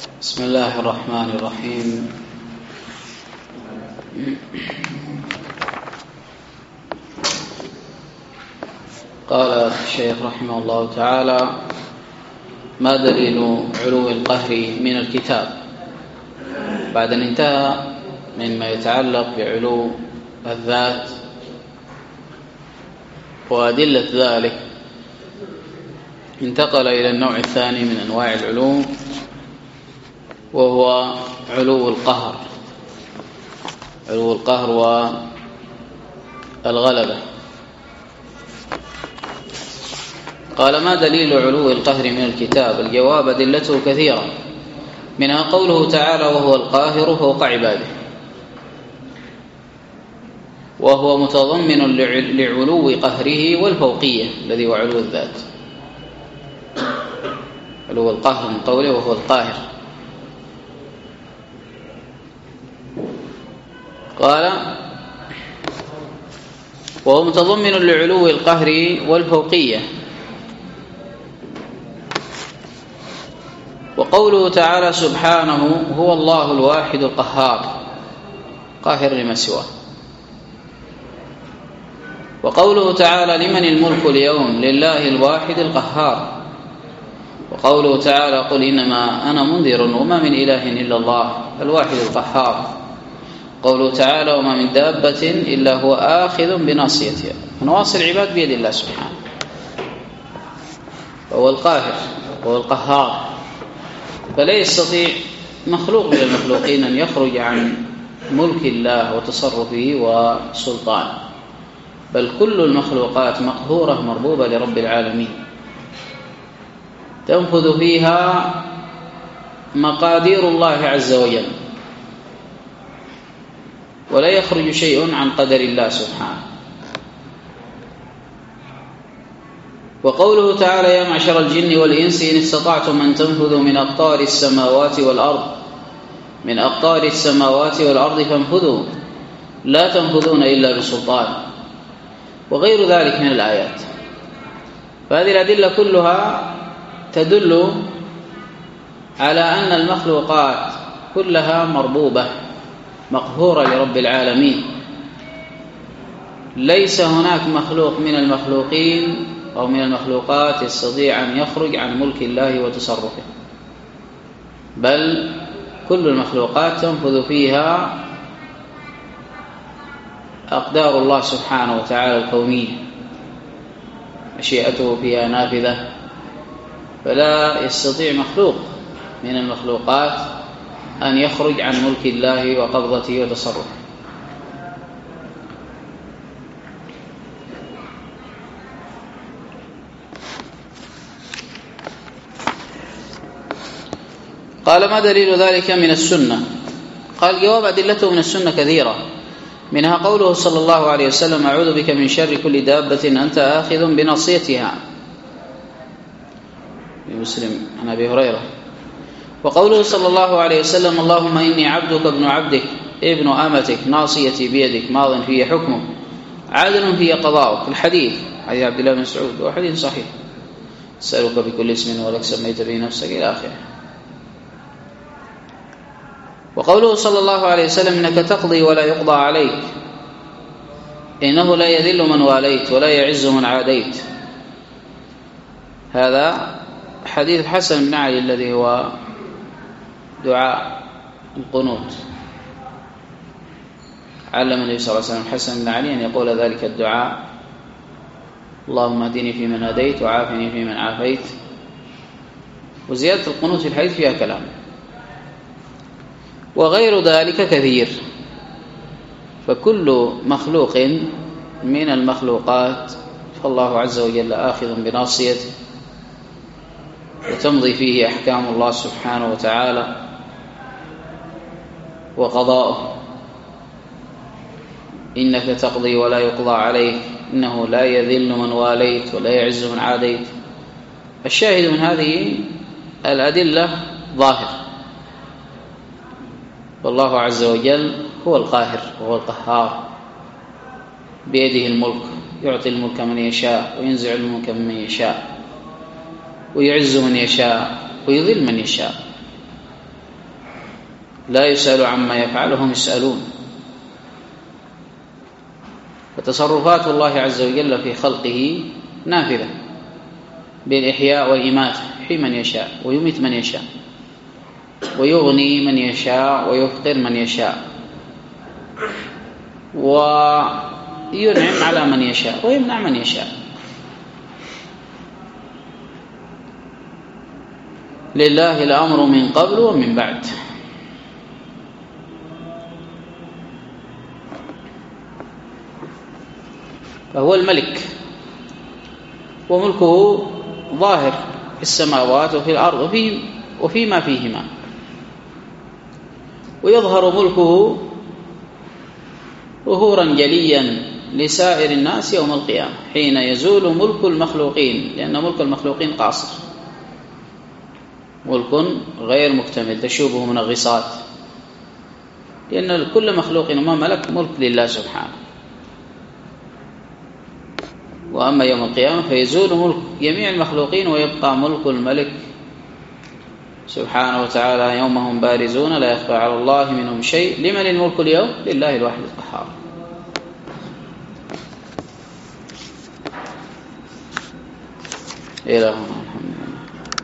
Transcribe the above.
بسم الله الرحمن الرحيم. قال الشيخ رحمه الله تعالى: ما دليل علو القهر من الكتاب؟ بعد أن انتهى مما يتعلق بعلو الذات وأدلة ذلك، انتقل إلى النوع الثاني من أنواع العلو، وهو علو القهر. علو القهر والغلبة. قال: ما دليل علو القهر من الكتاب؟ الجواب: أدلته كثيرة، منها قوله تعالى: وهو القاهر فوق عباده، وهو متضمن لعلو قهره والفوقية الذي هو علو الذات. علو القهر من قوله وهو القاهر. قال: وهو متضمن لعلو القهر والفوقية. وقوله تعالى سبحانه: هو الله الواحد القهار، قاهر لما سواه. وقوله تعالى: لمن الملك اليوم؟ لله الواحد القهار. وقوله تعالى: قل إنما أنا منذر وما من إله إلا الله الواحد القهار. قوله تعالى: وما من دابة إلا هو آخذ بناصيتها. نواصي العباد بيد الله سبحانه، وهو القاهر وهو القهار، فلا يستطيع مخلوق من المخلوقين أن يخرج عن ملك الله وتصرفه وسلطانه، بل كل المخلوقات مقهورة مربوبة لرب العالمين، تنفذ فيها مقادير الله عز وجل، ولا يخرج شيء عن قدر الله سبحانه. وقوله تعالى: يا معشر الجن والإنس إن استطعتم أن تنفذوا من أقطار السماوات والأرض فانفذوا لا تنفذون إلا بسلطان، وغير ذلك من الآيات. فهذه الأدلة كلها تدل على أن المخلوقات كلها مربوبة مقهورة لرب العالمين. ليس هناك مخلوق من المخلوقين أو من المخلوقات يستطيع أن يخرج عن ملك الله وتصرفه، بل كل المخلوقات تنفذ فيها أقدار الله سبحانه وتعالى الكونية، مشيئته فيها نافذة، فلا يستطيع مخلوق من المخلوقات أن يخرج عن ملك الله وقبضته وتصرفه. قال: ما دليل ذلك من السنة؟ قال: جواب: أدلته من السنة كثيرة، منها قوله صلى الله عليه وسلم: أعوذ بك من شر كل دابة أنت آخذ بناصيتها، مسلم عن أبي هريرة. وقوله صلى الله عليه وسلم: اللهم إني عبدك ابن عبدك ابن أمتك ناصيتي بيدك ماض في حكمك عادل في قضاؤك. الحديث حديث عبد الله بن مسعود، وحديث صحيح. أسألك بكل اسم ولك سميت به نفسك إلى آخره. وقوله صلى الله عليه وسلم: إنك تقضي ولا يقضى عليك، إنه لا يذل من واليت ولا يعز من عاديت. هذا حديث الحسن بن علي الذي هو دعاء القنوت. علم النبي صلى الله عليه وسلم الحسن بن علي أن يقول ذلك الدعاء: اللهم اهدني فيمن هديت وعافني فيمن عافيت. وزيادة القنوت في الحديث فيها كلام. وغير ذلك كثير. فكل مخلوق من المخلوقات فالله عز وجل آخذ بناصيته، وتمضي فيه أحكام الله سبحانه وتعالى وقضاؤه. إنك تقضي ولا يقضى عليك، إنه لا يذل من واليت ولا يعز من عاديت. الشاهد من هذه الأدلة ظاهر، والله عز وجل هو القاهر وهو القهار، بيده الملك، يعطي الملك من يشاء وينزع الملك من يشاء، ويعز من يشاء ويذل من يشاء. لا يسأل عما يفعل وهم يسألون. فتصرفات الله عز وجل في خلقه نافذة بالإحياء والإماتة، يحيي من يشاء ويميت من يشاء، ويغني من يشاء ويفقر من يشاء، وينعم على من يشاء ويمنع من يشاء. لله الأمر من قبل ومن بعد. فهو الملك، وملكه ظاهر في السماوات وفي الأرض وفيما فيهما، ويظهر ملكه ظهورا جليا لسائر الناس يوم القيامة حين يزول ملك المخلوقين، لأن ملك المخلوقين قاصر، ملك غير مكتمل تشوبه منغصات، لأن كل مخلوق وما ملك ملك لله سبحانه. وأما يوم القيامة فيزول ملك جميع المخلوقين ويبقى ملك الملك سبحانه وتعالى. يوم هم بارزون لا يخفى على الله منهم شيء. لمن الملك اليوم؟ لله الواحد القهار. إلهنا